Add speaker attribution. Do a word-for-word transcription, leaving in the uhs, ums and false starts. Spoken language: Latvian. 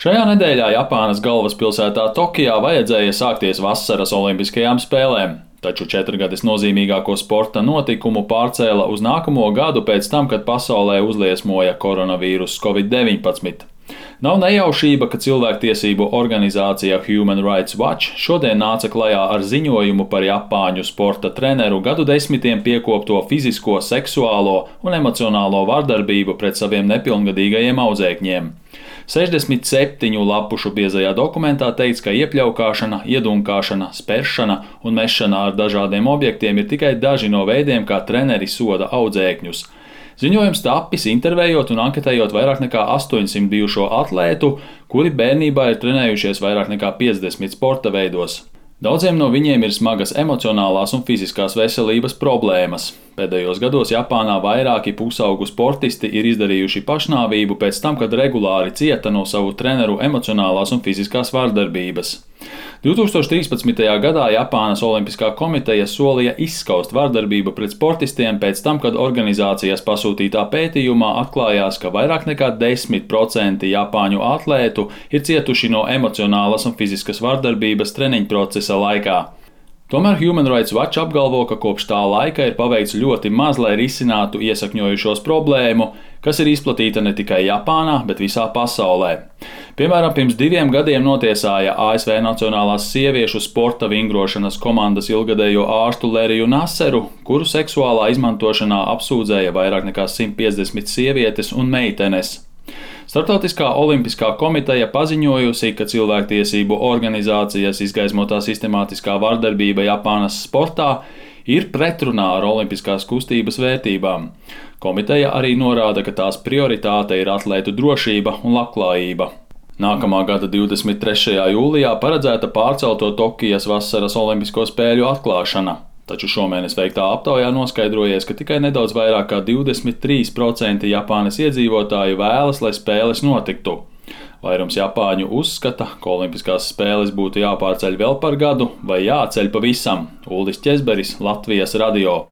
Speaker 1: Šajā nedēļā Japānas galvaspilsētā Tokijā vajadzēja sākties vasaras olimpiskajām spēlēm, taču četrgadus nozīmīgāko sporta notikumu pārcēla uz nākamo gadu pēc tam, kad pasaulē uzliesmoja koronavīruss covid deviņpadsmit. Nav nejaušība, ka cilvēktiesību organizācija Human Rights Watch šodien nāca klajā ar ziņojumu par japāņu sporta treneru gadu desmitiem piekopto fizisko, seksuālo un emocionālo vardarbību pret saviem nepilngadīgajiem audzēkņiem. sešdesmit septiņu lapušu biezajā dokumentā teikts, ka iepļaukāšana, iedunkāšana, speršana un mešana ar dažādiem objektiem ir tikai daži no veidiem, kā treneri soda audzēkņus. Ziņojums tapis intervējot un anketējot vairāk nekā astoņsimt bijušo atlētu, kuri bērnībā ir trenējušies vairāk nekā piecdesmit sporta veidos. Daudziem no viņiem ir smagas emocionālās un fiziskās veselības problēmas. Pēdējos gados Japānā vairāki pusaugu sportisti ir izdarījuši pašnāvību pēc tam, kad regulāri cieta no savu treneru emocionālās un fiziskās vardarbības. divtūkstoš trīspadsmitajā gadā Japānas Olimpiskā komiteja solīja izskaust vardarbību pret sportistiem pēc tam, kad organizācijas pasūtītā pētījumā atklājās, ka vairāk nekā desmit procenti japāņu atlētu ir cietuši no emocionālas un fiziskas vardarbības treniņu procesa laikā. Tomēr Human Rights Watch apgalvo, ka kopš tā laika ir paveikts ļoti maz, lai risinātu iesakņojušos problēmu, kas ir izplatīta ne tikai Japānā, bet visā pasaulē. Piemēram, pirms diviem gadiem notiesāja A S V Nacionālās sieviešu sporta vingrošanas komandas ilgadējo ārstu Leriju Naseru, kuru seksuālā izmantošanā apsūdzēja vairāk nekā simt piecdesmit sievietes un meitenes. Startautiskā olimpiskā komiteja paziņojusi, ka cilvēktiesību organizācijas izgaismotā sistemātiskā vardarbība Japānas sportā ir pretrunā ar olimpiskās kustības vērtībām. Komiteja arī norāda, ka tās prioritāte ir atlētu drošība un labklājība. Nākamā gada divdesmit trešajā jūlijā paredzēta pārcelto Tokijas vasaras olimpisko spēļu atklāšana. Taču šomēnes veiktā aptaujā noskaidrojies, ka tikai nedaudz vairāk kā divdesmit trīs procenti Japānas iedzīvotāju vēlas, lai spēles notiktu. Vairums japāņu uzskata, ka olimpiskās spēles būtu jāpārceļ vēl par gadu vai jāceļ pavisam. Uldis Ķezberis, Latvijas radio.